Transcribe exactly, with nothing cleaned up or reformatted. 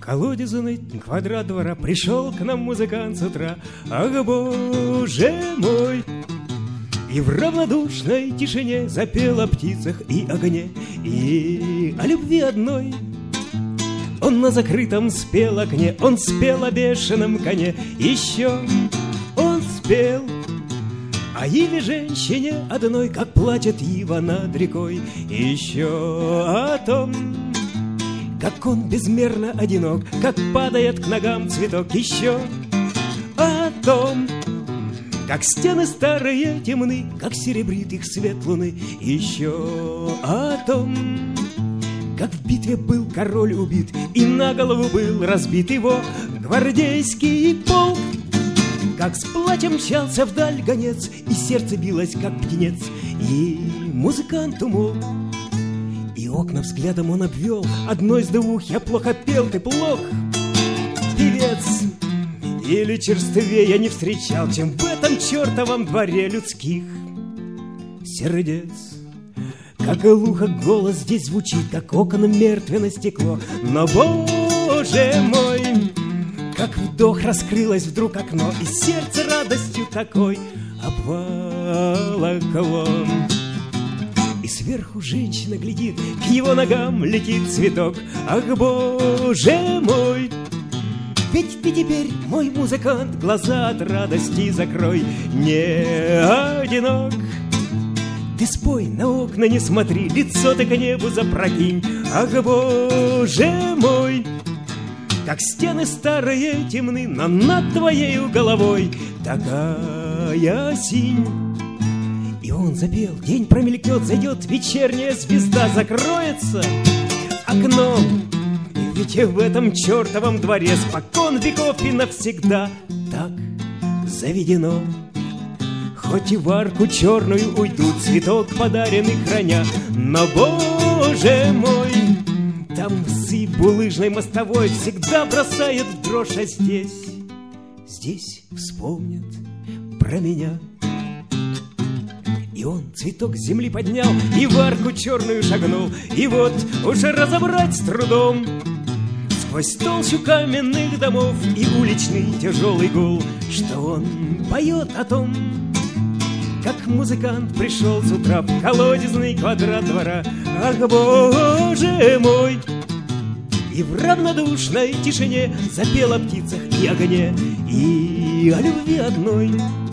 колодезный квадрат двора пришел к нам музыкант с утра. Ах, Боже мой! И в равнодушной тишине запел о птицах и огне, и о любви одной. Он на закрытом спел окне, он спел о бешеном коне, еще он спел о Иве женщине одной, как плачет Ива над рекой, еще о том, как он безмерно одинок, как падает к ногам цветок, еще о том, как стены старые темны, как серебрит их свет луны, еще о том, как в битве был король убит и на голову был разбит его гвардейский полк, как с плачем мчался вдаль гонец, и сердце билось, как птенец, и музыкант умолк. И окна взглядом он обвел, одно из двух: я плохо пел, ты плох, певец. Или черствее я не встречал, чем в этом чертовом дворе людских сердец. Как глухо голос здесь звучит, как окна мертвенно стекло. Но, Боже мой, как вдох раскрылось вдруг окно, и сердце радостью такой обволокло. И сверху женщина глядит, к его ногам летит цветок. Ах, Боже мой! Ведь ты теперь, мой музыкант, глаза от радости закрой, не одинок. Ты спой, на окна не смотри, лицо ты к небу запрокинь. Ах, Боже мой! Как стены старые темны, но над твоею головой такая синь. И он запел, день промелькнет, зайдет вечерняя звезда, закроется окно. Ведь в этом чертовом дворе спокон веков и навсегда так заведено. Хоть и в арку черную уйдут, цветок подаренный храня, но, Боже мой, там сыпь булыжной мостовой всегда бросает в дрожь, а здесь, здесь вспомнят про меня. И он цветок с земли поднял и в арку черную шагнул, и вот уже разобрать с трудом сквозь толщу каменных домов и уличный тяжелый гул, что он поет о том, как музыкант пришел с утра в колодезный квадрат двора. Ах, Боже мой! И в равнодушной тишине запел о птицах и огне, и о любви одной.